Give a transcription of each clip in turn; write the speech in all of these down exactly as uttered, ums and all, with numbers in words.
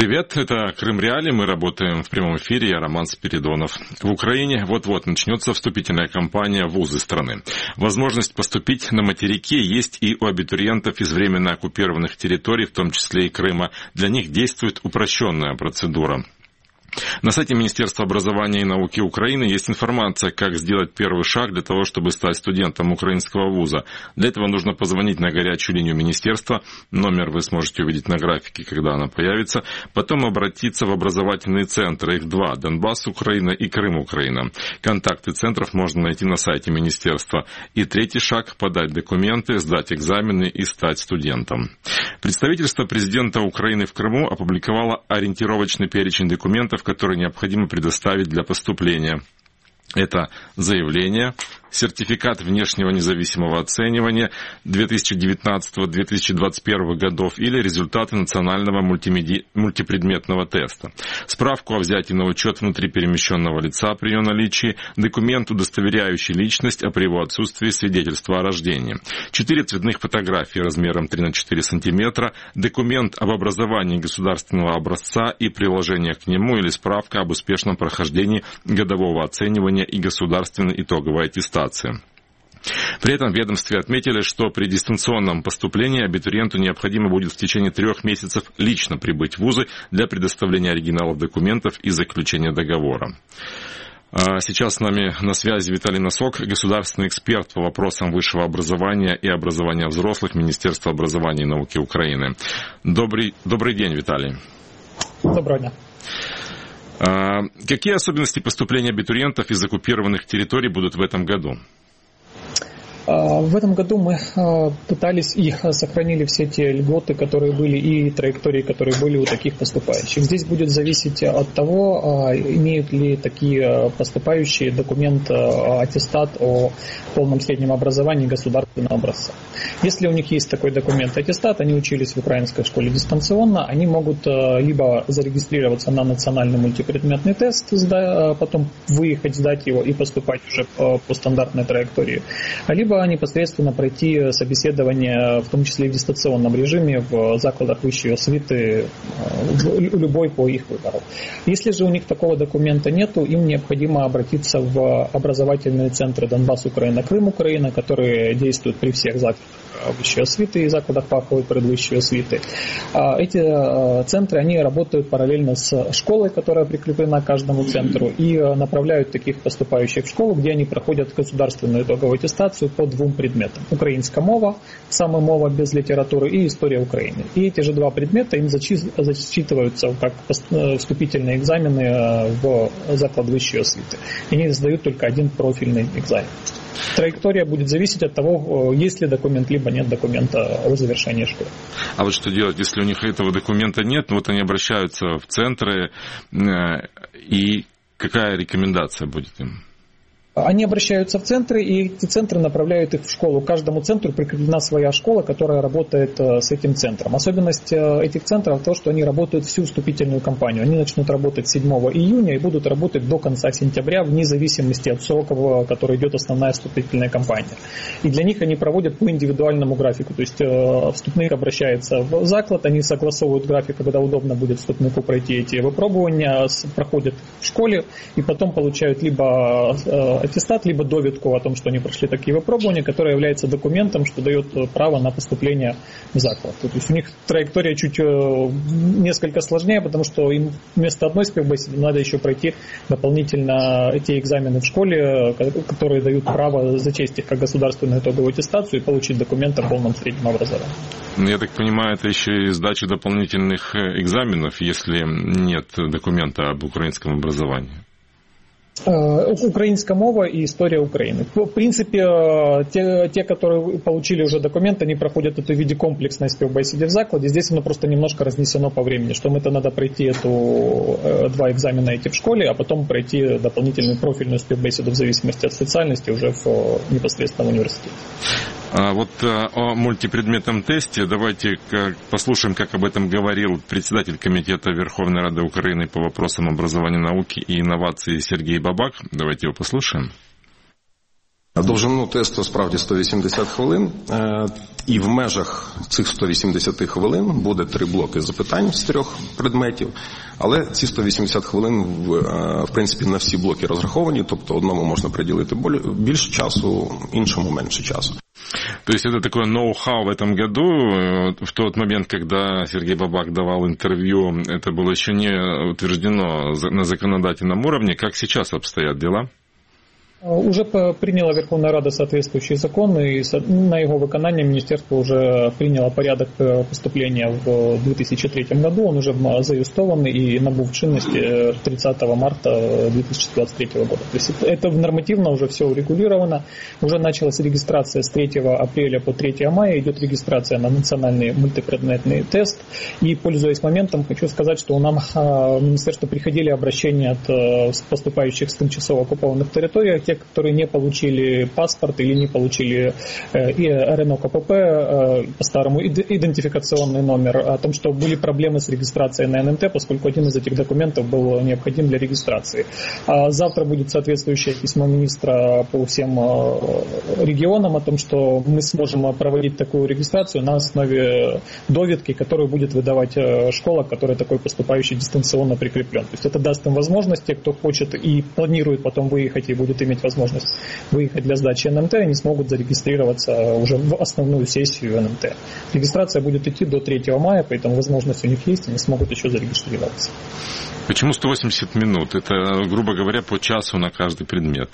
Привет, это Крым Реалии, мы работаем в прямом эфире, я Роман Спиридонов. В Украине вот-вот начнется вступительная кампания в вузы страны. Возможность поступить на материке есть и у абитуриентов из временно оккупированных территорий, в том числе и Крыма. Для них действует упрощенная процедура. На сайте Министерства образования и науки Украины есть информация, как сделать первый шаг для того, чтобы стать студентом украинского вуза. Для этого нужно позвонить на горячую линию министерства, номер вы сможете увидеть на графике, когда она появится, потом обратиться в образовательные центры, их два, Донбасс Украина и Крым Украина. Контакты центров можно найти на сайте министерства. И третий шаг – подать документы, сдать экзамены и стать студентом. Представительство президента Украины в Крыму опубликовало ориентировочный перечень документов, которые необходимо предоставить для поступления. Это заявление, сертификат внешнего независимого оценивания две тысячи девятнадцатого — две тысячи двадцать первого годов или результаты национального мультимеди... мультипредметного теста, справку о взятии на учет внутриперемещенного лица при ее наличии, документ, удостоверяющий личность, а при его отсутствии свидетельство о рождении, четыре цветных фотографии размером три на четыре сантиметра, документ об образовании государственного образца и приложение к нему или справка об успешном прохождении годового оценивания и государственной итоговой аттестации. При этом в ведомстве отметили, что при дистанционном поступлении абитуриенту необходимо будет в течение трех месяцев лично прибыть в вузы для предоставления оригиналов документов и заключения договора. Сейчас с нами на связи Виталий Носок, государственный эксперт по вопросам высшего образования и образования взрослых Министерства образования и науки Украины. Добрый, добрый день, Виталий. Доброго дня. Какие особенности поступления абитуриентов из оккупированных территорий будут в этом году? В этом году мы пытались и сохранили все те льготы, которые были, и траектории, которые были у таких поступающих. Здесь будет зависеть от того, имеют ли такие поступающие документ, аттестат о полном среднем образовании государственного образца. Если у них есть такой документ, аттестат, они учились в украинской школе дистанционно, они могут либо зарегистрироваться на национальный мультипредметный тест, потом выехать, сдать его и поступать уже по стандартной траектории, либо непосредственно пройти собеседование, в том числе и в дистанционном режиме, в закладах высшей освиты, любой по их выбору. Если же у них такого документа нету, им необходимо обратиться в образовательные центры Донбасс Украина, Крым Украина, которые действуют при всех закладах высшей освиты и закладах фаховой предвысшей освиты. Эти центры, они работают параллельно с школой, которая прикреплена к каждому центру, и направляют таких поступающих в школу, где они проходят государственную итоговую аттестацию по двум предметам. Украинская мова, сама мова без литературы, и история Украины. И эти же два предмета им зачитываются как вступительные экзамены в заклад высшей освиты. И они сдают только один профильный экзамен. Траектория будет зависеть от того, есть ли документ, либо нет документа о завершении школы. А вот что делать, если у них этого документа нет, вот они обращаются в центры, и какая рекомендация будет им? Они обращаются в центры, и эти центры направляют их в школу. Каждому центру прикреплена своя школа, которая работает с этим центром. Особенность этих центров в том, что они работают всю вступительную кампанию. Они начнут работать седьмого июня и будут работать до конца сентября, вне зависимости от срока, в который идет основная вступительная кампания. И для них они проводят по индивидуальному графику. То есть вступник обращается в заклад, они согласовывают график, когда удобно будет вступнику пройти эти выпробования, проходят в школе и потом получают либо аттестат, либо довидку о том, что они прошли такие выпробования, которая является документом, что дает право на поступление в заклад. То есть у них траектория чуть несколько сложнее, потому что им вместо одной спевбеседы надо еще пройти дополнительно эти экзамены в школе, которые дают право зачесть их как государственную итоговую аттестацию и получить документ о полном среднем образовании. Я так понимаю, это еще и сдача дополнительных экзаменов, если нет документа об украинском образовании. Украинская мова и история Украины. В принципе, те, те, которые получили уже документы, они проходят это в виде комплексной спевбеседы в закладе. Здесь оно просто немножко разнесено по времени, что им это надо пройти эту, два экзамена эти в школе, а потом пройти дополнительную профильную спевбеседу в зависимости от специальности уже в непосредственно в университете. А вот о мультипредметном тесте давайте послушаем, как об этом говорил председатель Комитета Верховной Рады Украины по вопросам образования, науки и инноваций Сергей Бабак. Давайте его послушаем. Довжину тесту справді сто вісімдесят хвилин, і в межах цих сто вісімдесят хвилин буде три блоки запитань з трьох предметів, але ці сто вісімдесят хвилин в, в принципі на всі блоки розраховані, тобто одному можна приділити більше часу, іншому менше часу. То есть это такое ноу-хау в этом году. В тот момент, когда Сергей Бабак давал интервью, это было еще не утверждено на законодательном уровне. Как сейчас обстоят дела? Уже приняла Верховная Рада соответствующий закон, и на его выконание Министерство уже приняло порядок поступления в две тысячи третьем году. Он уже заюстован и набув чинности тридцатого марта две тысячи двадцать третьего года. То есть это нормативно уже все урегулировано. Уже началась регистрация с третьего апреля по третьего мая. Идет регистрация на национальный мультипредметный тест. И, пользуясь моментом, хочу сказать, что нам в Министерство приходили обращения от поступающих с тимчасово оккупованных территорий, те, которые не получили паспорт или не получили и РНО КПП, по-старому идентификационный номер, о том, что были проблемы с регистрацией на эн эм тэ, поскольку один из этих документов был необходим для регистрации. Завтра будет соответствующее письмо министра по всем регионам о том, что мы сможем проводить такую регистрацию на основе доведки, которую будет выдавать школа, которая такой поступающий дистанционно прикреплен. То есть это даст им возможность, те, кто хочет и планирует потом выехать и будет иметь возможность выехать для сдачи эн эм тэ, они смогут зарегистрироваться уже в основную сессию эн эм тэ. Регистрация будет идти до третьего мая, поэтому возможность у них есть, они смогут еще зарегистрироваться. Почему сто восемьдесят минут? Это, грубо говоря, по часу на каждый предмет.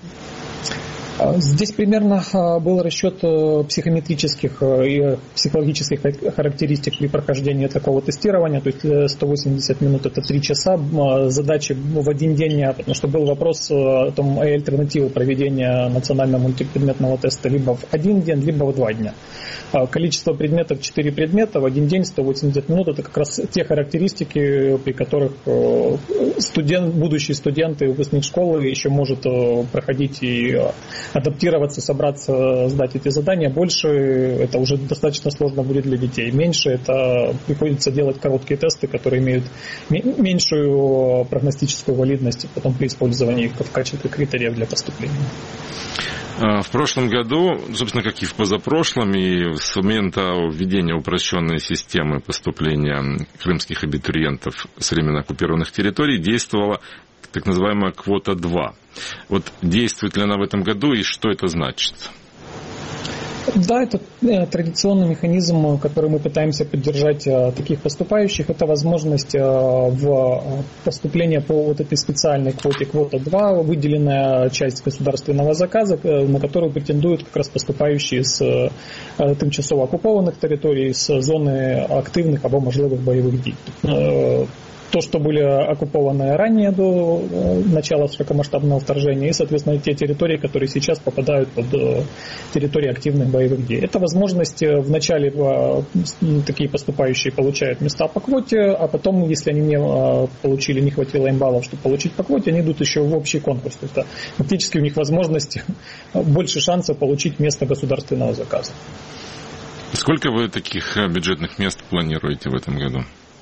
Здесь примерно был расчет психометрических и психологических характеристик при прохождении такого тестирования. То есть сто восемьдесят минут это три часа. Задачи в один день, потому что был вопрос о том, альтернативы проведения национального мультипредметного теста либо в один день, либо в два дня. Количество предметов четыре предмета в один день, сто восемьдесят минут, это как раз те характеристики, при которых студент, будущий студент и выпускник школы еще может проходить и адаптироваться, собраться, сдать эти задания. Больше это уже достаточно сложно будет для детей. Меньше это приходится делать короткие тесты, которые имеют меньшую прогностическую валидность потом при использовании их в качестве критериев для поступления. В прошлом году, собственно, как и в позапрошлом, и с момента введения упрощенной системы поступления крымских абитуриентов с временно оккупированных территорий действовала так называемая квота два. Вот действует ли она в этом году и что это значит? Да, это традиционный механизм, который мы пытаемся поддержать таких поступающих. Это возможность в поступление по вот этой специальной квоте, квота два, выделенная часть государственного заказа, на которую претендуют как раз поступающие с тимчасово оккупованных территорий, с зоны активных або можливих бойових дій. То, что были оккупованы ранее до начала широкомасштабного вторжения, и, соответственно, те территории, которые сейчас попадают под территории активных боевых действий. Это возможность вначале такие поступающие получают места по квоте, а потом, если они не получили, не хватило им баллов, чтобы получить по квоте, они идут еще в общий конкурс. То есть, фактически у них возможность, больше шансов получить место государственного заказа. Сколько вы таких бюджетных мест планируете в этом году?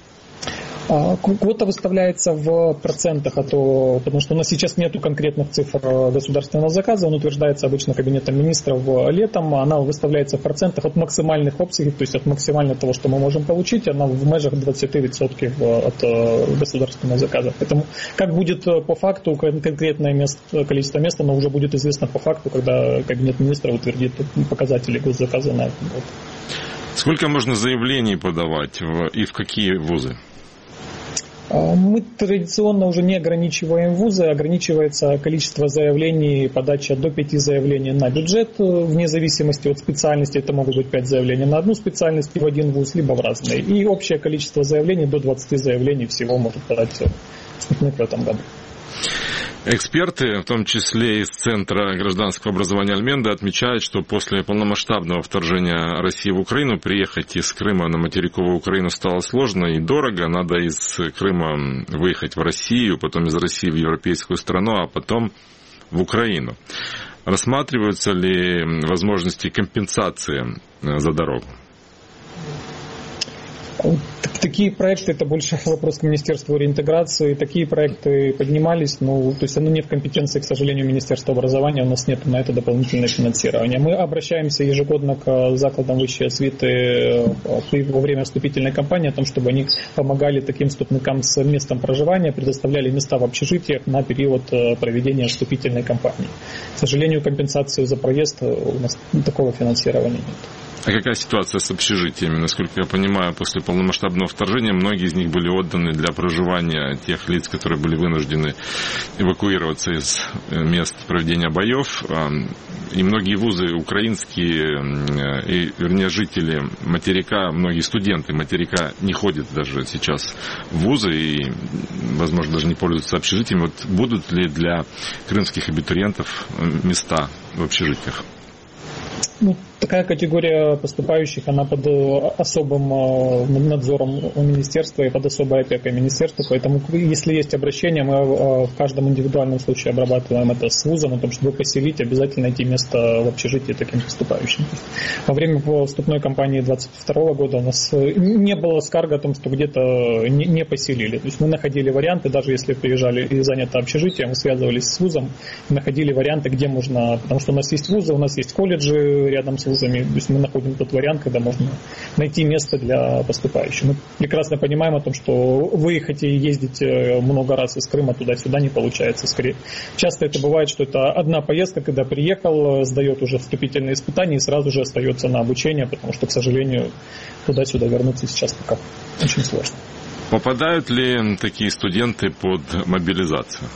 Квота выставляется в процентах, а то, потому что у нас сейчас нет конкретных цифр государственного заказа, он утверждается обычно Кабинетом министров летом, она выставляется в процентах от максимальных обсягов, то есть от максимально того, что мы можем получить, она в межах двадцать процентов от государственного заказа. Поэтому как будет по факту конкретное место, количество мест, оно уже будет известно по факту, когда Кабинет министров утвердит показатели госзаказа на этот год. Сколько можно заявлений подавать и в какие вузы? Мы традиционно уже не ограничиваем вузы, ограничивается количество заявлений, подача до пяти заявлений на бюджет, вне зависимости от специальности, это могут быть пять заявлений на одну специальность в один вуз, либо в разные. И общее количество заявлений до двадцати заявлений всего может подать вступник в этом году. Эксперты, в том числе из Центра гражданского образования Альменда, отмечают, что после полномасштабного вторжения России в Украину приехать из Крыма на материковую Украину стало сложно и дорого. Надо из Крыма выехать в Россию, потом из России в европейскую страну, а потом в Украину. Рассматриваются ли возможности компенсации за дорогу? Такие проекты, это больше вопрос к Министерству реинтеграции. Такие проекты поднимались, но то есть оно не в компетенции, к сожалению, Министерства образования, у нас нет на это дополнительное финансирование. Мы обращаемся ежегодно к закладам высшей освиты во время вступительной кампании о том, чтобы они помогали таким вступникам с местом проживания, предоставляли места в общежитиях на период проведения вступительной кампании. К сожалению, компенсацию за проезд у нас такого финансирования нет. А какая ситуация с общежитиями? Насколько я понимаю, после полномасштабного вторжения многие из них были отданы для проживания тех лиц, которые были вынуждены эвакуироваться из мест проведения боев. И многие вузы украинские, и, вернее, жители материка, многие студенты материка не ходят даже сейчас в вузы и, возможно, даже не пользуются общежитиями. Вот будут ли для крымских абитуриентов места в общежитиях? Ну, такая категория поступающих, она под особым надзором у министерства и под особой опекой министерства, поэтому если есть обращение, мы в каждом индивидуальном случае обрабатываем это с вузом, о том, чтобы поселить, обязательно найти место в общежитии таким поступающим. Во время вступной кампании двадцать второго года у нас не было скарга о том, что где-то не поселили. То есть мы находили варианты, даже если приезжали и занято общежитие, мы связывались с вузом и находили варианты, где можно, потому что у нас есть вузы, у нас есть колледжи рядом с вузами, то есть мы находим тот вариант, когда можно найти место для поступающих. Мы прекрасно понимаем о том, что выехать и ездить много раз из Крыма туда-сюда не получается. Скорее, часто это бывает, что это одна поездка, когда приехал, сдает уже вступительные испытания и сразу же остается на обучение, потому что, к сожалению, туда-сюда вернуться сейчас пока очень сложно. Попадают ли такие студенты под мобилизацию?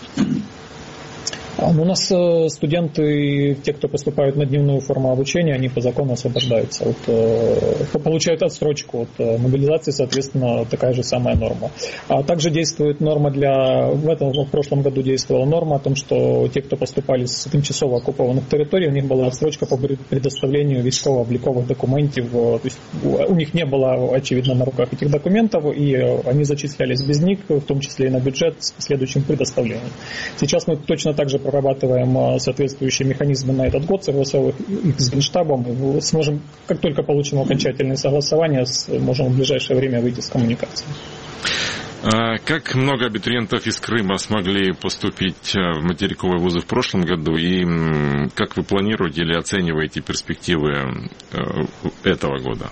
У нас студенты, те, кто поступают на дневную форму обучения, они по закону освобождаются, от, получают отсрочку от мобилизации, соответственно, такая же самая норма. А также действует норма для, в этом в прошлом году действовала норма о том, что те, кто поступали с тимчасово оккупованных территорий, у них была отсрочка по предоставлению військово-облікових документов, то есть у них не было, очевидно, на руках этих документов, и они зачислялись без них, в том числе и на бюджет с последующим предоставлением. Сейчас мы точно так же прорабатываем соответствующие механизмы на этот год, согласовывая их с Генштабом, и сможем, как только получим окончательные согласования, сможем в ближайшее время выйти с коммуникацией. Как много абитуриентов из Крыма смогли поступить в материковые вузы в прошлом году, и как вы планируете или оцениваете перспективы этого года?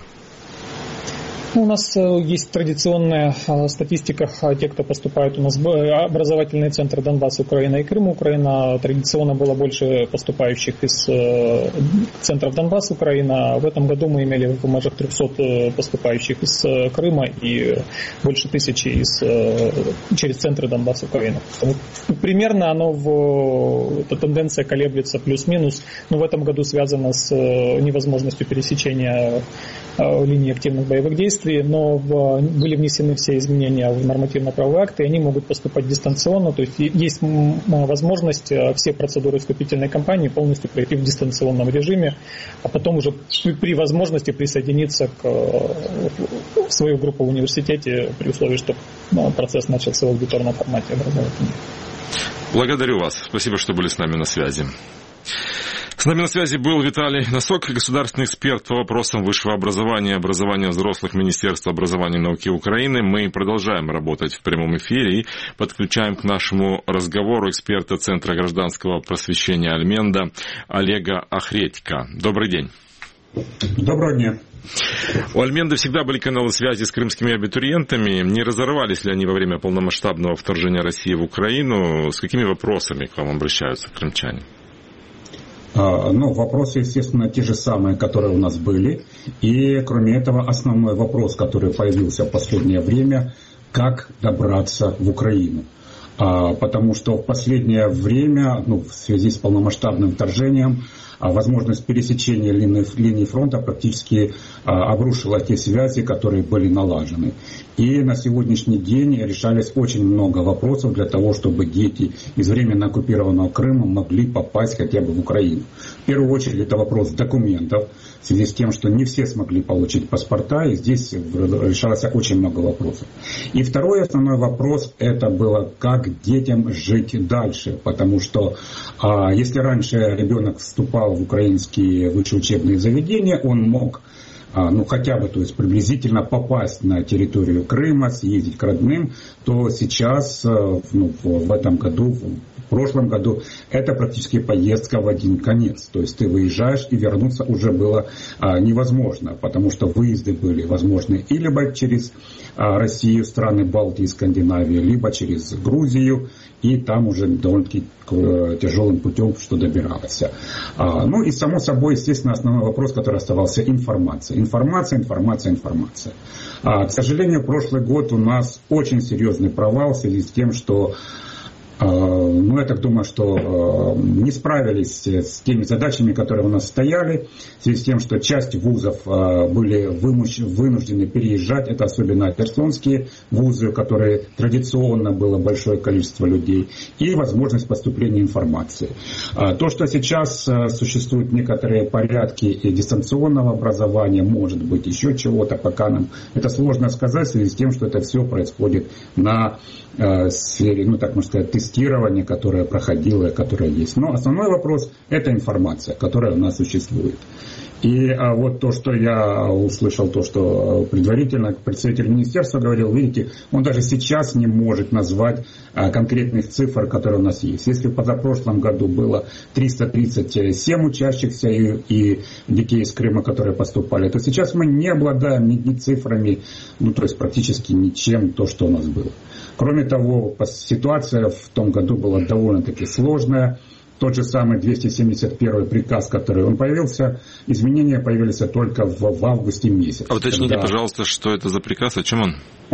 У нас есть традиционная статистика тех, кто поступает у нас в образовательные центры Донбасс, Украина и Крым. Украина традиционно было больше поступающих из центров Донбасс, Украина. В этом году мы имели в межах трехсот поступающих из Крыма и больше тысячи из, через центры Донбасс, Украина. Примерно оно в, эта тенденция колеблется плюс-минус, но в этом году связано с невозможностью пересечения линии активных боевых действий, но были внесены все изменения в нормативно-правовые акты, и они могут поступать дистанционно, то есть есть возможность все процедуры вступительной кампании полностью пройти в дистанционном режиме, а потом уже при возможности присоединиться к, в свою группу в университете при условии, что процесс начался в аудиторном формате образовательном. Благодарю вас. Спасибо, что были с нами на связи. С нами на связи был Виталий Носок, государственный эксперт по вопросам высшего образования и образования взрослых Министерства образования и науки Украины. Мы продолжаем работать в прямом эфире и подключаем к нашему разговору эксперта Центра гражданского просвещения Альменда Олега Охредько. Добрый день. Доброго дня. У Альменды всегда были каналы связи с крымскими абитуриентами. Не разорвались ли они во время полномасштабного вторжения России в Украину? С какими вопросами к вам обращаются крымчане? Ну, вопросы, естественно, те же самые, которые у нас были. И, кроме этого, основной вопрос, который появился в последнее время, как добраться в Украину. Потому что в последнее время, ну, в связи с полномасштабным вторжением, возможность пересечения линии, линии фронта практически обрушила те связи, которые были налажены. И на сегодняшний день решались очень много вопросов для того, чтобы дети из временно оккупированного Крыма могли попасть хотя бы в Украину. В первую очередь это вопрос документов, в связи с тем, что не все смогли получить паспорта, и здесь решалось очень много вопросов. И второй основной вопрос, это было, как детям жить дальше, потому что а, если раньше ребенок вступал в украинские высшие учебные заведения, он мог ну, хотя бы, то есть приблизительно попасть на территорию Крыма, съездить к родным, то сейчас, ну, в этом году, в прошлом году, это практически поездка в один конец. То есть ты выезжаешь, и вернуться уже было а, невозможно, потому что выезды были возможны и либо через а, Россию, страны Балтии, Скандинавии, либо через Грузию, и там уже довольно-таки тяжелым путем, что добиралось. А, ну и само собой, естественно, основной вопрос, который оставался — информация. Информация, информация, информация. А, к сожалению, прошлый год у нас очень серьезный провал в связи с тем, что ну, я так думаю, что не справились с теми задачами, которые у нас стояли, в связи с тем, что часть вузов были вынуждены переезжать, это особенно херсонские вузы, которые традиционно было большое количество людей, и возможность поступления информации. То, что сейчас существуют некоторые порядки дистанционного образования, может быть, еще чего-то, пока нам это сложно сказать, в связи с тем, что это все происходит на сфере, ну, так можно сказать, тестирования, которое проходило, которое есть. Но основной вопрос – это информация, которая у нас существует. И а вот то, что я услышал, то, что предварительно представитель министерства говорил, видите, он даже сейчас не может назвать а, конкретных цифр, которые у нас есть. Если в позапрошлом году было триста тридцать семь учащихся и, и детей из Крыма, которые поступали, то сейчас мы не обладаем ни, ни цифрами, ну, то есть практически ничем, то, что у нас было. Кроме того, ситуация в том году была довольно-таки сложная. Тот же самый двести семьдесят первый приказ, который он появился, изменения появились только в, в августе месяце. А уточните, когда... пожалуйста, что это за приказ, о чем он?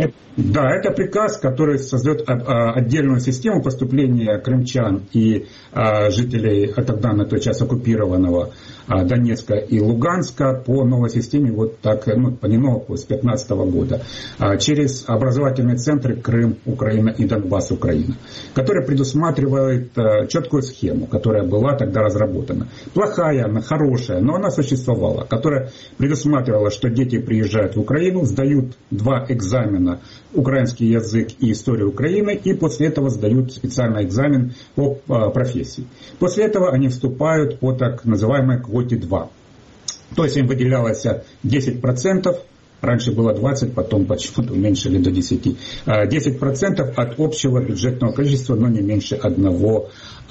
Да, это приказ, который создает отдельную систему поступления крымчан и жителей тогда на той части оккупированного Донецка и Луганска по новой системе, вот так, ну, по не новой, с две тысячи пятнадцатого года, через образовательные центры Крым, Украина и Донбасс, Украина, который предусматривает четкую схему, которая была тогда разработана. Плохая, она хорошая, но она существовала, которая предусматривала, что дети приезжают в Украину, сдают два экзамена: украинский язык и историю Украины, и после этого сдают специальный экзамен по профессии. После этого они вступают по так называемой квоте два. То есть им выделялось десять процентов, раньше было двадцать процентов, потом почему-то уменьшили до десяти процентов, десять процентов от общего бюджетного количества, но не меньше одного,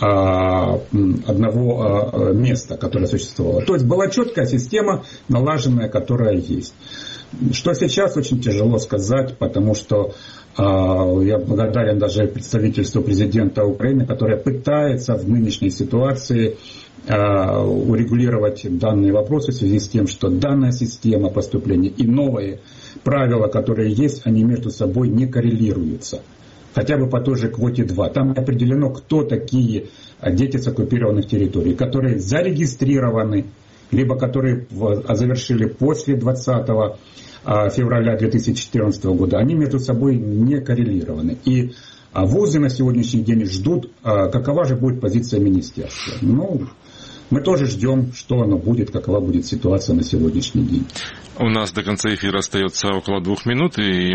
одного места, которое существовало. То есть была четкая система, налаженная, которая есть. Что сейчас, очень тяжело сказать, потому что э, я благодарен даже представительству президента Украины, которое пытается в нынешней ситуации э, урегулировать данные вопросы в связи с тем, что данная система поступления и новые правила, которые есть, они между собой не коррелируются. Хотя бы по той же квоте два. Там определено, кто такие дети с оккупированных территорий, которые зарегистрированы, либо которые завершили после двадцатого февраля две тысячи четырнадцатого года, они между собой не коррелированы. И вузы на сегодняшний день ждут, какова же будет позиция министерства. Ну, мы тоже ждем, что оно будет, какова будет ситуация на сегодняшний день. У нас до конца эфира остается около двух минут, и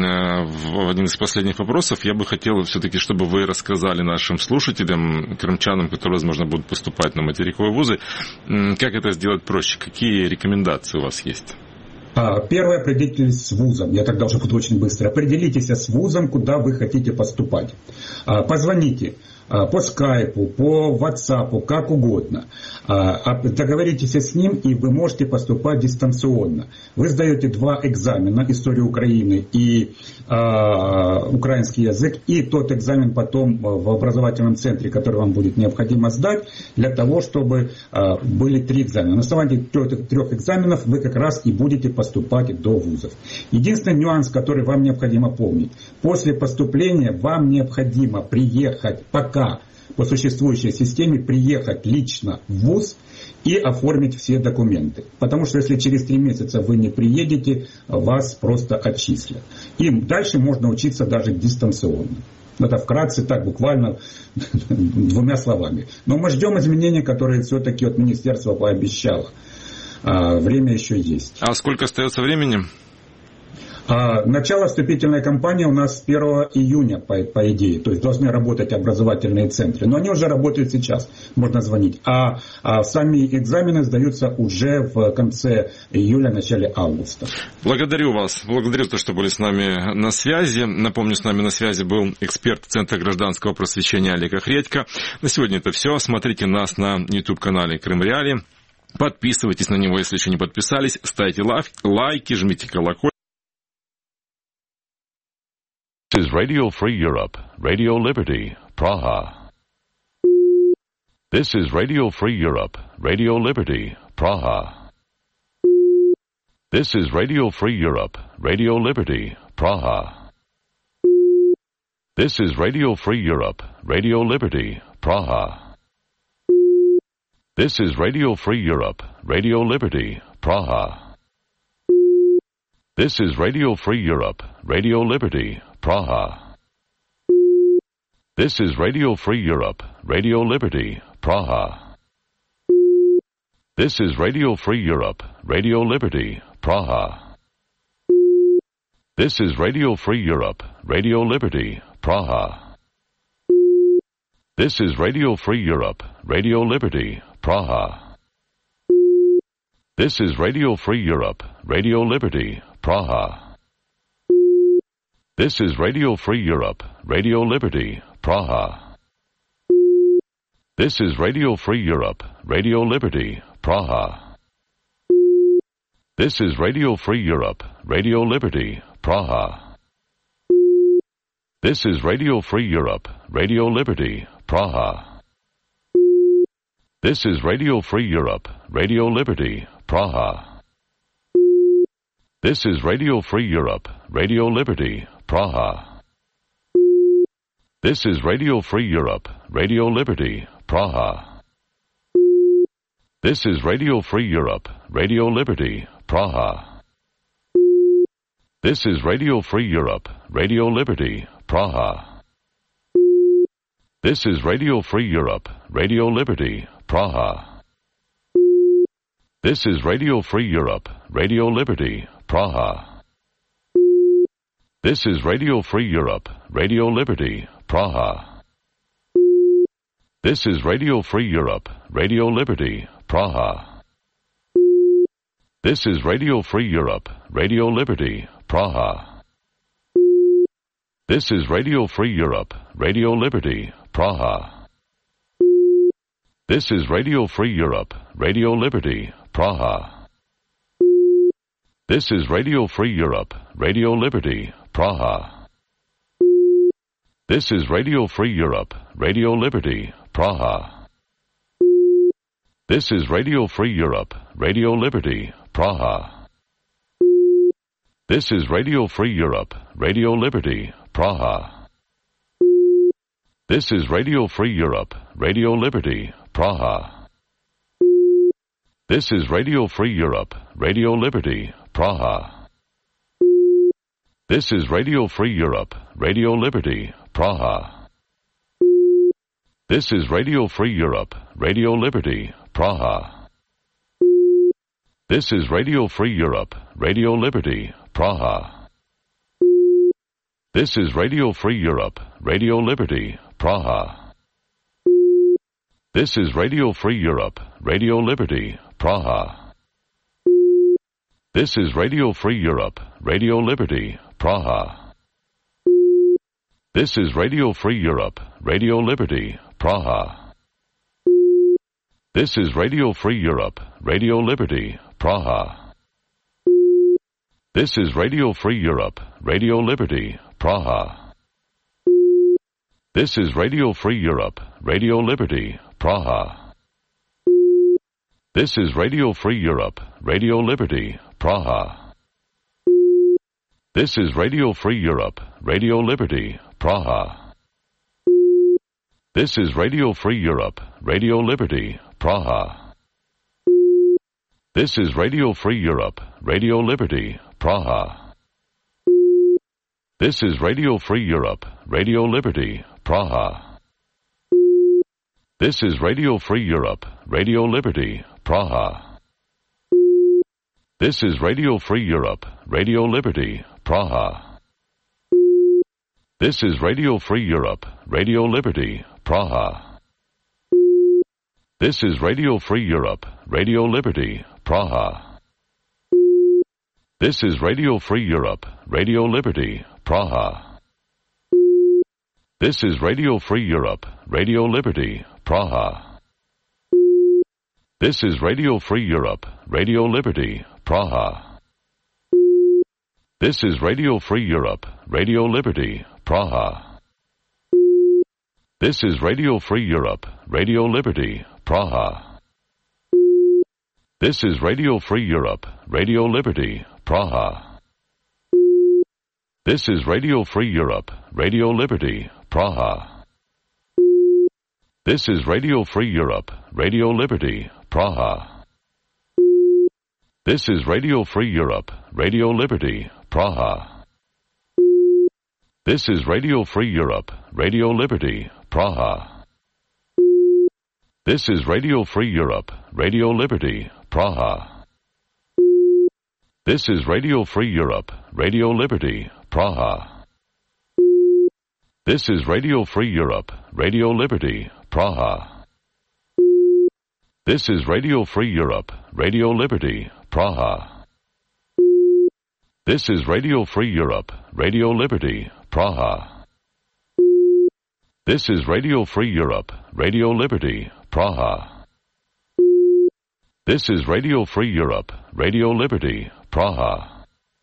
в один из последних вопросов я бы хотел все-таки, чтобы вы рассказали нашим слушателям, крымчанам, которые, возможно, будут поступать на материковые вузы, как это сделать проще, какие рекомендации у вас есть? Первое, определитесь с вузом. Я тогда уже буду очень быстро. Определитесь с вузом, куда вы хотите поступать. Позвоните по скайпу, по ватсапу, как угодно. Договоритесь с ним, и вы можете поступать дистанционно. Вы сдаете два экзамена: историю Украины и а, украинский язык, и тот экзамен потом в образовательном центре, который вам будет необходимо сдать, для того, чтобы а, были три экзамена. На основании трех, трех экзаменов вы как раз и будете поступать до вузов. Единственный нюанс, который вам необходимо помнить: после поступления вам необходимо приехать пока по существующей системе, приехать лично в вуз и оформить все документы. Потому что если через три месяца вы не приедете, вас просто отчислят. И дальше можно учиться даже дистанционно. Это вкратце, так буквально двумя словами. Но мы ждем изменений, которые все-таки от министерства пообещало. А время еще есть. А сколько остается времени? А, начало вступительной кампании у нас с первого июня, по, по идее. То есть должны работать образовательные центры. Но они уже работают сейчас, можно звонить. А, а сами экзамены сдаются уже в конце июля, начале августа. Благодарю вас. Благодарю за то, что были с нами на связи. Напомню, с нами на связи был эксперт Центра гражданского просвещения Олег Охредько. На сегодня это все. Смотрите нас на YouTube-канале Крым Реалии. Подписывайтесь на него, если еще не подписались. Ставьте лайки, жмите колокольчик. This is Radio Free Europe, Radio Liberty, Praha. This is Radio Free Europe, Radio Liberty, Praha. This is Radio Free Europe, Radio Liberty, Praha. This is Radio Free Europe, Radio Liberty, Praha. This is Radio Free Europe, Radio Liberty, Praha. This is Radio Free Europe, Radio Liberty, Praha. This is Radio Free Europe, Radio Liberty, Praha. This is Radio Free Europe, Radio Liberty, Praha. This is Radio Free Europe, Radio Liberty, Praha. This is Radio Free Europe, Radio Liberty, Praha. This is Radio Free Europe, Radio Liberty, Praha. This is Radio Free Europe, Radio Liberty, Praha. This is Radio Free Europe, Radio Liberty, Praha. This is Radio Free Europe, Radio Liberty, Praha. This is Radio Free Europe, Radio Liberty, Praha. This is Radio Free Europe, Radio Liberty, Praha. This is Radio Free Europe, Radio Liberty, Praha. This is Radio Free Europe, Radio Liberty, Praha. This is Radio Free Europe, Radio Liberty, Praha. This is Radio Free Europe, Radio Liberty, Praha. This is Radio Free Europe, Radio Liberty, Praha. This is Radio Free Europe, Radio Liberty, Praha. This is Radio Free Europe, Radio Liberty, Praha. This is Radio Free Europe, Radio Liberty, Praha. This is Radio Free Europe, Radio Liberty, Praha. This is Radio Free Europe, Radio Liberty, Praha. This is Radio Free Europe, Radio Liberty, Praha. This is Radio Free Europe, Radio Liberty, Praha. This is Radio Free Europe, Radio Liberty, Praha. This is Radio Free Europe, Radio Liberty, Praha. This is Radio Free Europe, Radio Liberty, Praha. This is Radio Free Europe, Radio Liberty, Praha. This is Radio Free Europe, Radio Liberty, Praha. This is Radio Free Europe, Radio Liberty, Praha. This is Radio Free Europe, Radio Liberty, Praha. This is Radio Free Europe, Radio Liberty, Praha. This is Radio Free Europe, Radio Liberty, Praha. This is Radio Free Europe, Radio Liberty, Praha. This is Radio Free Europe, Radio Liberty, Praha. This is Radio Free Europe, Radio Liberty, Praha. This is Radio Free Europe, Radio Liberty, Praha. This is Radio Free Europe, Radio Liberty, Praha. This is Radio Free Europe, Radio Liberty, Praha. This is Radio Free Europe, Radio Liberty, Praha. This is Radio Free Europe, Radio Liberty, Praha. This is Radio Free Europe, Radio Liberty, Praha. This is Radio Free Europe, Radio Liberty, Praha. This is Radio Free Europe, Radio Liberty, Praha. This is Radio Free Europe, Radio Liberty, Praha. This is Radio Free Europe, Radio Liberty, Praha. This is Radio Free Europe, Radio Liberty, Praha. This is Radio Free Europe, Radio Liberty, Praha. This is Radio Free Europe, Radio Liberty, Praha. This is Radio Free Europe, Radio Liberty, Praha. This is Radio Free Europe, Radio Liberty, Praha. This is Radio Free Europe, Radio Liberty, Praha. This is Radio Free Europe, Radio Liberty, Praha. This is Radio Free Europe, Radio Liberty, Praha. This is Radio Free Europe, Radio Liberty, Praha. This is Radio Free Europe, Radio Liberty, Praha. This is Radio Free Europe, Radio Liberty, Praha. This is Radio Free Europe, Radio Liberty, Praha. This is Radio Free Europe, Radio Liberty, Praha. This is Radio Free Europe, Radio Liberty, Praha. This is Radio Free Europe, Radio Liberty, Praha. This is Radio Free Europe, Radio Liberty, Praha. This is Radio Free Europe, Radio Liberty, Praha. This is Radio Free Europe, Radio Liberty, Praha. This is Radio Free Europe, Radio Liberty, Praha.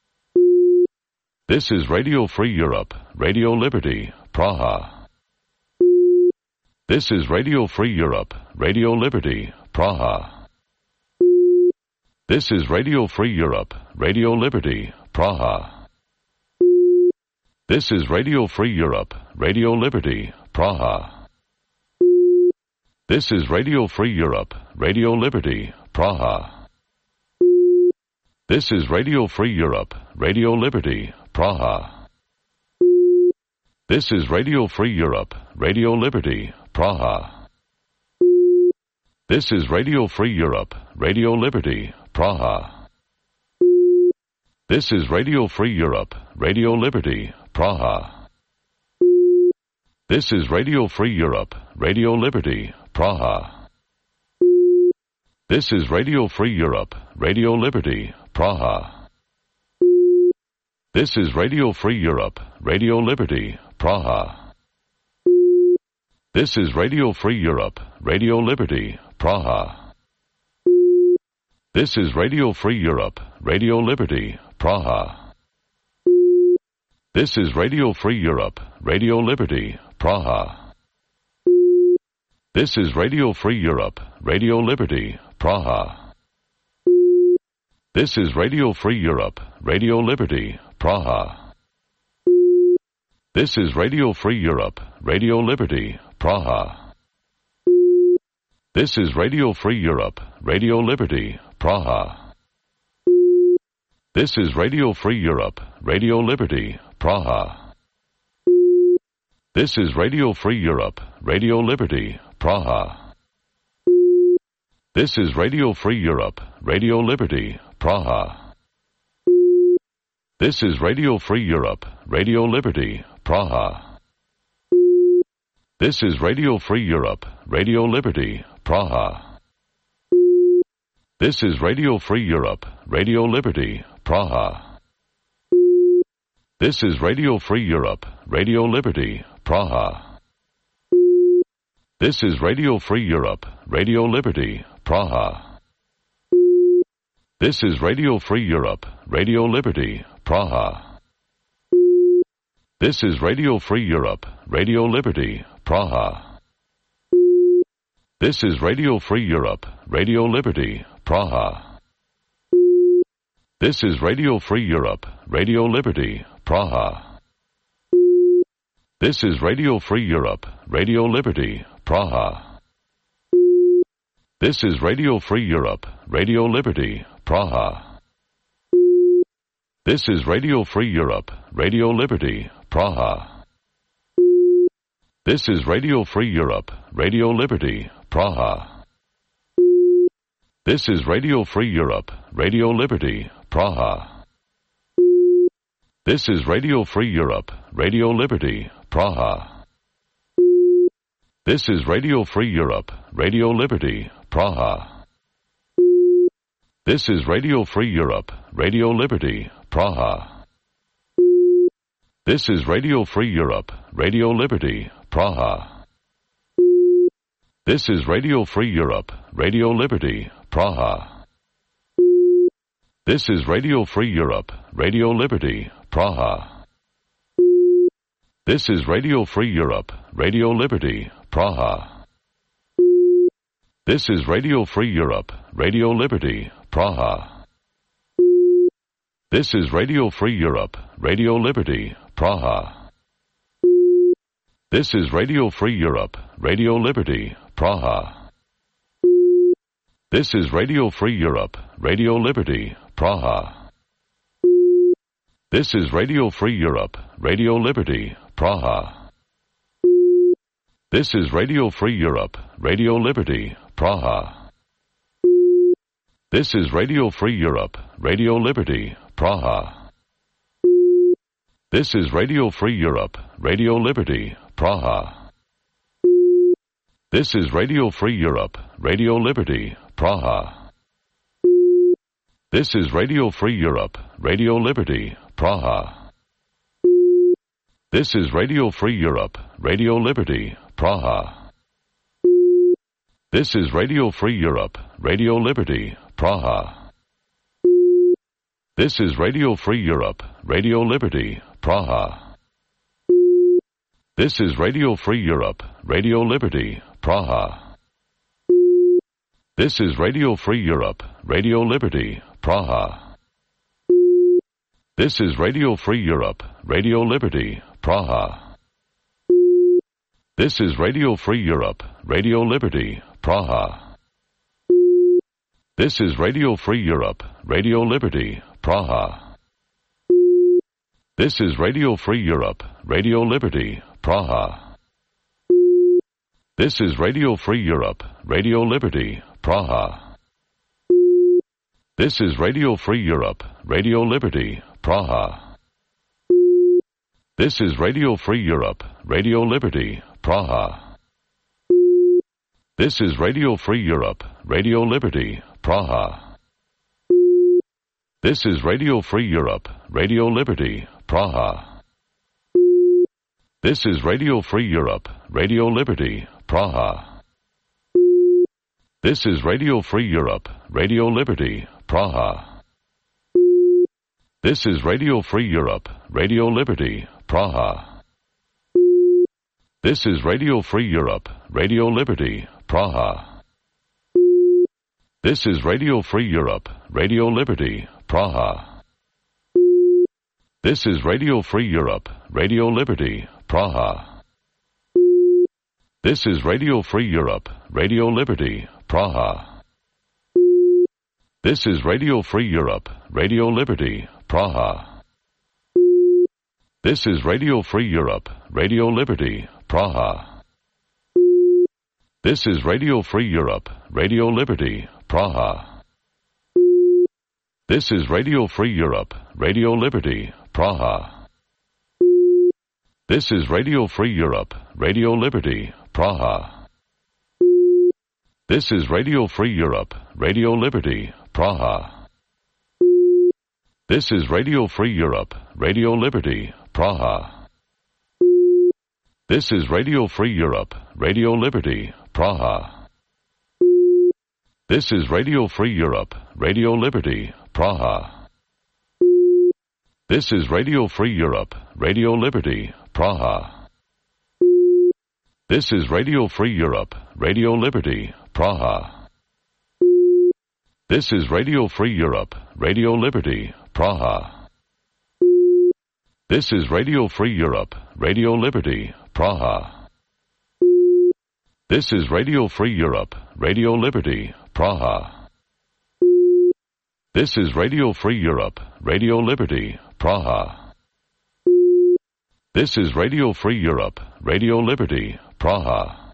This is Radio Free Europe, Radio Liberty, Praha. This is Radio Free Europe, Radio Liberty, Praha. This is Radio Free Europe, Radio Liberty, Praha. This is Radio Free Europe, Radio Liberty, Praha. This is Radio Free Europe, Radio Liberty, Praha. This is Radio Free Europe, Radio Liberty, Praha. This is Radio Free Europe, Radio Liberty, Praha. This is Radio Free Europe, Radio Liberty, Praha. This is Radio Free Europe, Radio Liberty, Praha. This is Radio Free Europe, Radio Liberty, Praha. This is Radio Free Europe, Radio Liberty, Praha. This is Radio Free Europe, Radio Liberty, Praha. This is Radio Free Europe, Radio Liberty, Praha. This is Radio Free Europe, Radio Liberty, Praha. This is Radio Free Europe, Radio Liberty, Praha. This is Radio Free Europe, Radio Liberty, Praha. This is Radio Free Europe, Radio Liberty, Praha. This is Radio Free Europe, Radio Liberty, Praha. This is Radio Free Europe, Radio Liberty, Praha. This is Radio Free Europe, Radio Liberty, Praha. This is Radio Free Europe, Radio Liberty, Praha. This is Radio Free Europe, Radio Liberty, Praha. This is Radio Free Europe, Radio Liberty, Praha. This is Radio Free Europe, Radio Liberty, Praha. This is Radio Free Europe, Radio Liberty, Praha. This is Radio Free Europe, Radio Liberty, Praha. This is Radio Free Europe, Radio Liberty, Praha. This is Radio Free Europe, Radio Liberty, Praha. This is Radio Free Europe, Radio Liberty, Praha. This is Radio Free Europe, Radio Liberty, Praha. This is Radio Free Europe, Radio Liberty, Praha. This is Radio Free Europe, Radio Liberty, Praha. This is Radio Free Europe, Radio Liberty, Praha. This is Radio Free Europe, Radio Liberty, Praha. This is Radio Free Europe, Radio Liberty, Praha. This is Radio Free Europe, Radio Liberty, Praha. This is Radio Free Europe, Radio Liberty, Praha. This is Radio Free Europe, Radio Liberty, Praha. This is Radio Free Europe, Radio Liberty, Praha. This is Radio Free Europe, Radio Liberty, Praha. This is Radio Free Europe, Radio Liberty, Praha. This is Radio Free Europe, Radio Liberty, Praha. This is Radio Free Europe, Radio Liberty, Praha. This is Radio Free Europe, Radio Liberty, Praha. This is Radio Free Europe, Radio Liberty, Praha. This is Radio Free Europe, Radio Liberty, Praha. This is Radio Free Europe, Radio Liberty, Praha. This is Radio Free Europe, Radio Liberty, Praha. This is Radio Free Europe, Radio Liberty, Praha. This is Radio Free Europe, Radio Liberty, Praha. This is Radio Free Europe, Radio Liberty, Praha. This is Radio Free Europe, Radio Liberty, Praha. This is Radio Free Europe, Radio Liberty, Praha. This is Radio Free Europe, Radio Liberty, Praha. This is Radio Free Europe, Radio Liberty, Praha. This is Radio Free Europe, Radio Liberty, Praha. This is Radio Free Europe, Radio Liberty, Praha. This is Radio Free Europe, Radio Liberty, Praha. This is Radio Free Europe, Radio Liberty, Praha. This is Radio Free Europe, Radio Liberty, Praha. This is Radio Free Europe, Radio Liberty, Praha. This is Radio Free Europe, Radio Liberty, Praha. This is Radio Free Europe, Radio Liberty, Praha. This is Radio Free Europe, Radio Liberty, Praha. This is Radio Free Europe, Radio Liberty, Praha. This is Radio Free Europe, Radio Liberty, Praha. This is Radio Free Europe, Radio Liberty, Praha. This is Radio Free Europe, Radio Liberty, Praha. This is Radio Free Europe, Radio Liberty, Praha. This is Radio Free Europe, Radio Liberty, Praha. This is Radio Free Europe, Radio Liberty, Praha. This is Radio Free Europe, Radio Liberty, Praha. This is Radio Free Europe, Radio Liberty, Praha. This is Radio Free Europe, Radio Liberty, Praha. This is Radio Free Europe, Radio Liberty, Praha. This is Radio Free Europe, Radio Liberty, Praha. This is Radio Free Europe, Radio Liberty, Praha. This is Radio Free Europe, Radio Liberty, Praha. This is Radio Free Europe, Radio Liberty, Praha. This is Radio Free Europe, Radio Liberty, Praha. This is Radio Free Europe, Radio Liberty, Praha. This is Radio Free Europe, Radio Liberty, Praha. This is Radio Free Europe, Radio Liberty, Praha. This is Radio Free Europe, Radio Liberty, Praha. This is Radio Free Europe, Radio Liberty, Praha. This is Radio Free Europe, Radio Liberty, Praha. This is Radio Free Europe, Radio Liberty, Praha. This is Radio Free Europe, Radio Liberty, Praha. This is Radio Free Europe, Radio Liberty, Praha. This is Radio Free Europe, Radio Liberty, Praha.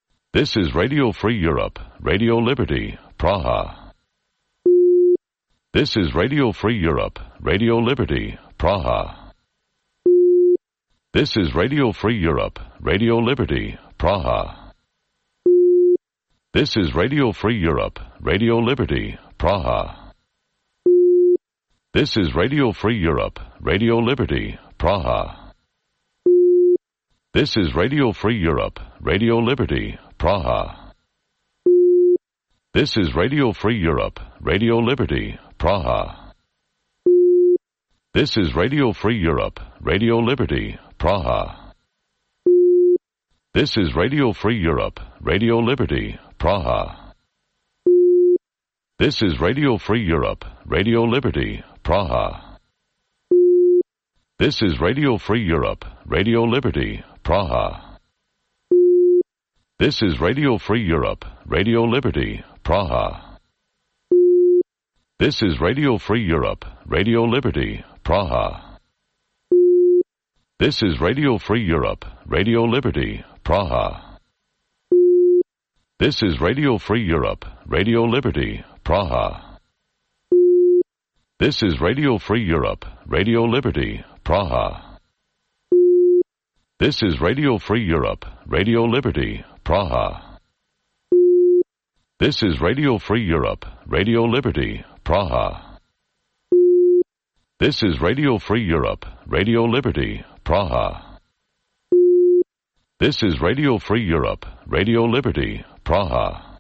This is Radio Free Europe, Radio Liberty, Praha. This is Radio Free Europe, Radio Liberty, Praha. This is Radio Free Europe, Radio Liberty, Praha. This is Radio Free Europe, Radio Liberty, Praha. This is Radio Free Europe, Radio Liberty, Praha. This is Radio Free Europe, Radio Liberty, Praha. This is Radio Free Europe, Radio Liberty, Praha. This is Radio Free Europe, Radio Liberty, Praha. This is Radio Free Europe, Radio Liberty, Praha. This is Radio Free Europe, Radio Liberty, Praha. This is Radio Free Europe, Radio Liberty, Praha. This is Radio Free Europe, Radio Liberty, Praha. This is Radio Free Europe, Radio Liberty, Praha. This is Radio Free Europe, Radio Liberty, Praha. This is Radio Free Europe, Radio Liberty, Praha. This is Radio Free Europe, Radio Liberty, Praha. This is Radio Free Europe, Radio Liberty, Praha. This is Radio Free Europe, Radio Liberty, Praha. This is Radio Free Europe, Radio Liberty, Praha. This is Radio Free Europe, Radio Liberty, Praha.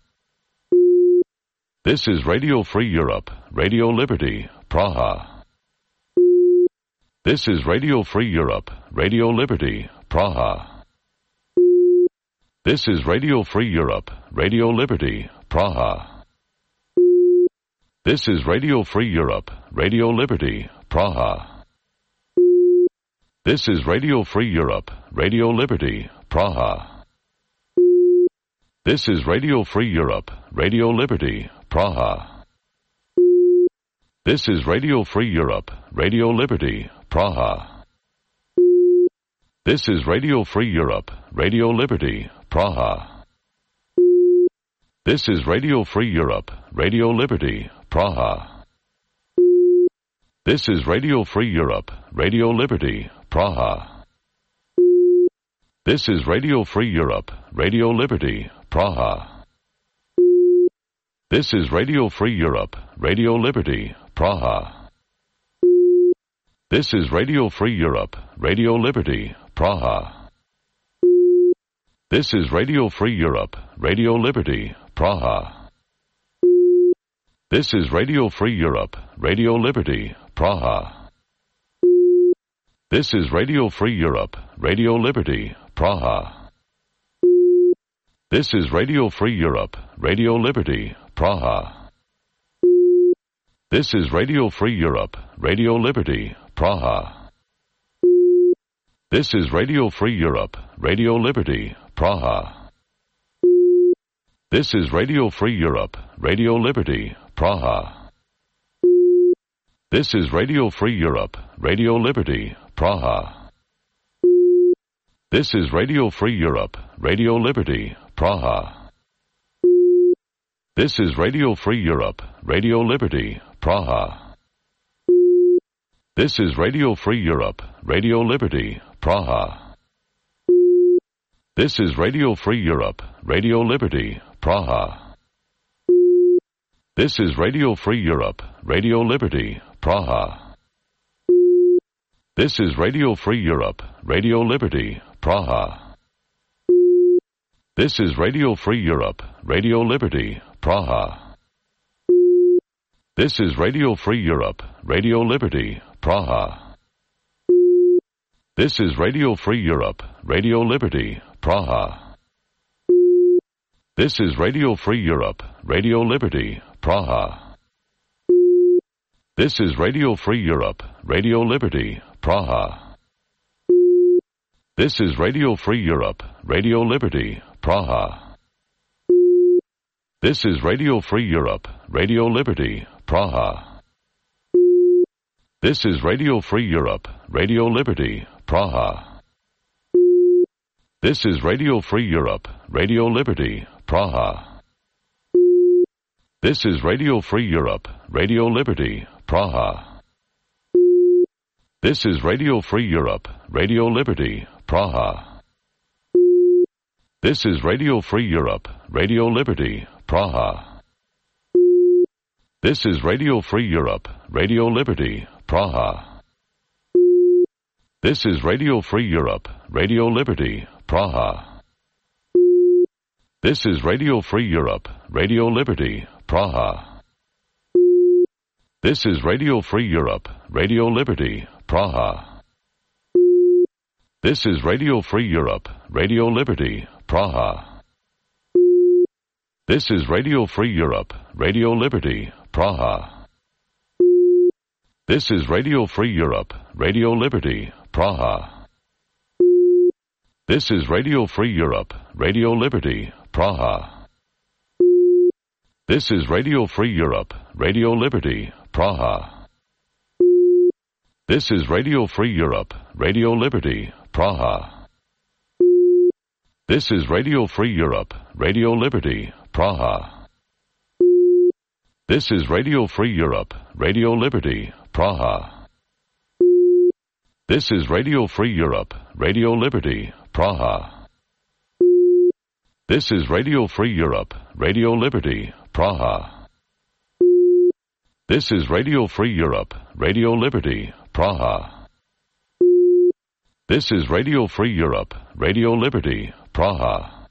This is Radio Free Europe, Radio Liberty, Praha. This is Radio Free Europe, Radio Liberty, Praha. This is Radio Free Europe, Radio Liberty, Praha. This is Radio Free Europe, Radio Liberty, Praha. This is Radio Free Europe, Radio Liberty, Praha. This is Radio Free Europe, Radio Liberty, Praha. This is Radio Free Europe, Radio Liberty, Praha. This is Radio Free Europe, Radio Liberty, Praha. This is Radio Free Europe, Radio Liberty, Praha. This is Radio Free Europe, Radio Liberty, Praha. This is Radio Free Europe, Radio Liberty, Praha. This is Radio Free Europe, Radio Liberty, Praha. This is Radio Free Europe, Radio Liberty, Praha. This is Radio Free Europe, Radio Liberty, Praha. This is Radio Free Europe, Radio Liberty, Praha. This is Radio Free Europe, Radio Liberty, Praha. This is Radio Free Europe, Radio Liberty, Praha. This is Radio Free Europe, Radio Liberty, Praha. This is Radio Free Europe, Radio Liberty, Praha. This is Radio Free Europe, Radio Liberty, Praha. This is Radio Free Europe, Radio Liberty, Praha. This is Radio Free Europe, Radio Liberty, Praha. This is Radio Free Europe, Radio Liberty, Praha. This is Radio Free Europe, Radio Liberty, Praha. This is Radio Free Europe, Radio Liberty, Praha. This is Radio Free Europe, Radio Liberty, Praha. This is Radio Free Europe, Radio Liberty, Praha. This is Radio Free Europe, Radio Liberty, Praha. This is Radio Free Europe, Radio Liberty, Praha. This is Radio Free Europe, Radio Liberty, Praha. This is Radio Free Europe, Radio Liberty, Praha. This is Radio Free Europe, Radio Liberty, Praha. This is Radio Free Europe, Radio Liberty, Praha. This is Radio Free Europe, Radio Liberty, Praha. This is Radio Free Europe, Radio Liberty, Praha. This is Radio Free Europe, Radio Liberty, Praha. This is Radio Free Europe, Radio Liberty, Praha. This is Radio Free Europe, Radio Liberty, Praha. This is Radio Free Europe, Radio Liberty, Praha. This is Radio Free Europe, Radio Liberty, Praha. This is Radio Free Europe, Radio Liberty, Praha. This is Radio Free Europe, Radio Liberty, Praha. This is Radio Free Europe, Radio Liberty, Praha. This is Radio Free Europe, Radio Liberty, Praha. This is Radio Free Europe, Radio Liberty, Praha. This is Radio Free Europe, Radio Liberty, Praha. This is Radio Free Europe, Radio Liberty, Praha. This is Radio Free Europe, Radio Liberty, Praha. This is Radio Free Europe, Radio Liberty, Praha. This is Radio Free Europe, Radio Liberty, Praha. This is Radio Free Europe, Radio Liberty, Praha. This is Radio Free Europe, Radio Liberty, Praha. This is Radio Free Europe, Radio Liberty, Praha. This is Radio Free Europe, Radio Liberty, Praha. This is Radio Free Europe, Radio Liberty, Praha.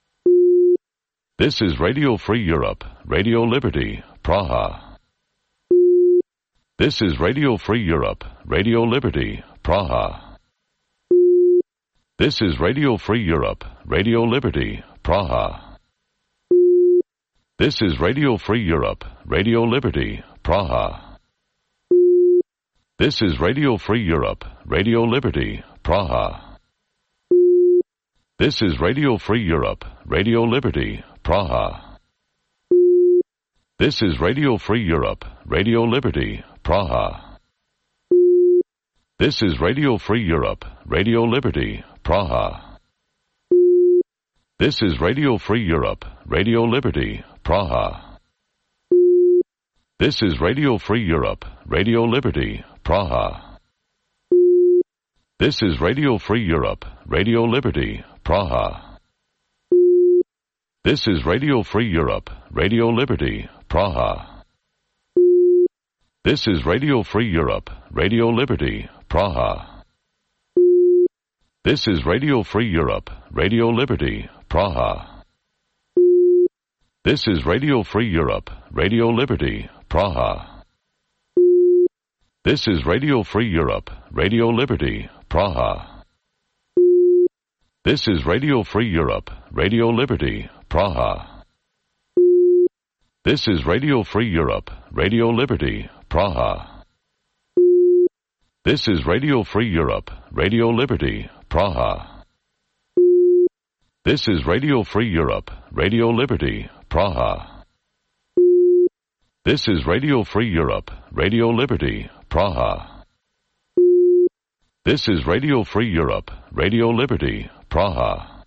This is Radio Free Europe, Radio Liberty, Praha. This is Radio Free Europe, Radio Liberty, Praha. This is Radio Free Europe, Radio Liberty, Praha. This is Radio Free Europe, Radio Liberty, Praha. This is Radio Free Europe, Radio Liberty, Praha. This is Radio Free Europe, Radio Liberty, Praha. This is Radio Free Europe, Radio Liberty, Praha. This is Radio Free Europe, Radio Liberty, Praha. This is Radio Free Europe, Radio Liberty, Praha. This is Radio Free Europe, Radio Liberty, Praha. This is Radio Free Europe, Radio Liberty, Praha. This is Radio Free Europe, Radio Liberty, Praha. This is Radio Free Europe, Radio Liberty, Praha. This is Radio Free Europe, Radio Liberty, Praha. This is Radio Free Europe, Radio Liberty, Praha. This is Radio Free Europe, Radio Liberty, Praha. This is Radio Free Europe, Radio Liberty, Praha. This is Radio Free Europe, Radio Liberty, Praha. This is Radio Free Europe, Radio Liberty, Praha. This is Radio Free Europe, Radio Liberty, Praha. This is Radio Free Europe, Radio Liberty, Praha. This is Radio Free Europe, Radio Liberty, Praha.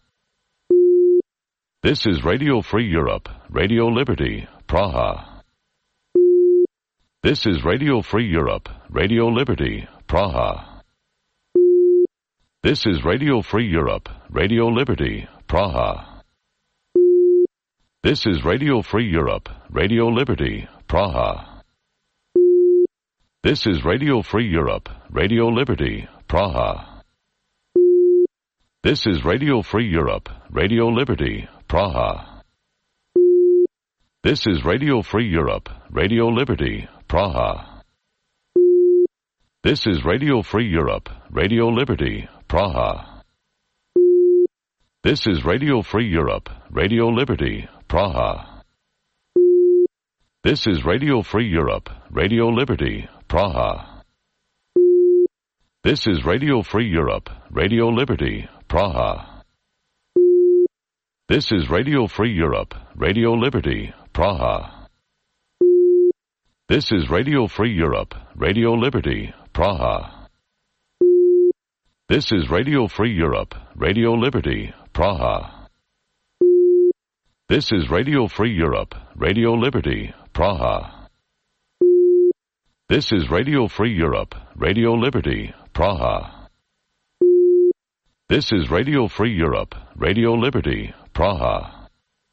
This is Radio Free Europe, Radio Liberty, Praha. This is Radio Free Europe, Radio Liberty, Praha. This is Radio Free Europe, Radio Liberty, Praha. This is Radio Free Europe, Radio Liberty, Praha. This is Radio Free Europe, Radio Liberty, Praha. This is Radio Free Europe, Radio Liberty, Praha. This is Radio Free Europe, Radio Liberty, Praha. This is Radio Free Europe, Radio Liberty, Praha. This is Radio Free Europe, Radio Liberty, Praha. This is Radio Free Europe, Radio Liberty, Praha. This is Radio Free Europe, Radio Liberty, Praha. This is Radio Free Europe, Radio Liberty, Praha. This is Radio Free Europe, Radio Liberty, Praha. This is Radio Free Europe, Radio Liberty, Praha. This is Radio Free Europe, Radio Liberty, Praha. This is Radio Free Europe, Radio Liberty, Praha. This is Radio Free Europe, Radio Liberty, Praha.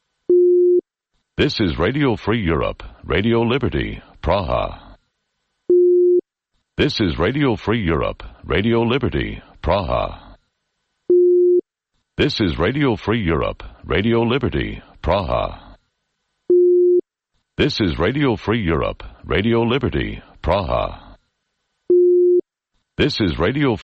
This is Radio Free Europe, Radio Liberty, Praha. This is Radio Free Europe, Radio Liberty, Praha. This is Radio Free Europe, Radio Liberty, Praha. This is Radio Free Europe, Radio Liberty, Praha. This is Radio